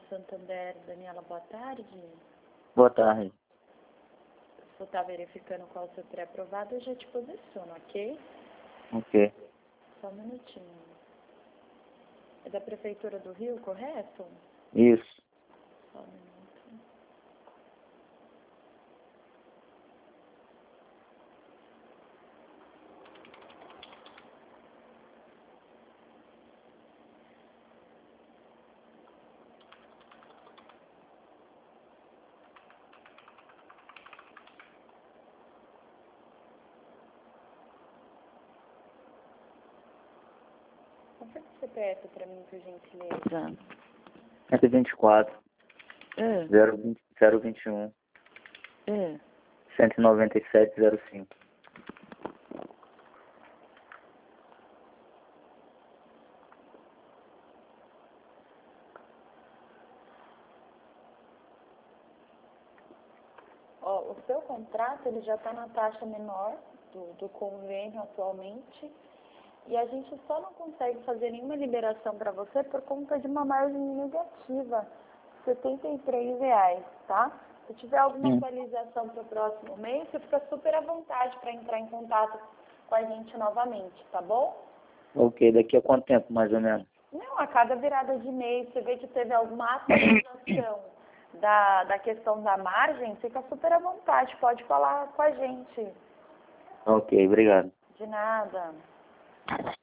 Santander. Daniela, boa tarde. Boa tarde. Você está verificando qual é o seu pré-aprovado, eu já te posiciono, ok? Ok. Só um minutinho. É da Prefeitura do Rio, correto? Isso. Só um minuto. Confirma o CPF para mim, por gentileza. 124, É, 021, é. 197,05. Ó, o seu contrato ele já está na taxa menor do convênio atualmente e a gente só não consegue fazer nenhuma liberação para você por conta de uma margem negativa, R$ 73, tá? Se tiver alguma atualização para o próximo mês, você fica super à vontade para entrar em contato com a gente novamente, tá bom? Ok, daqui a quanto tempo, mais ou menos? Não, a cada virada de mês, você vê que teve alguma atualização da questão da margem, fica super à vontade, pode falar com a gente. Ok, obrigado. De nada.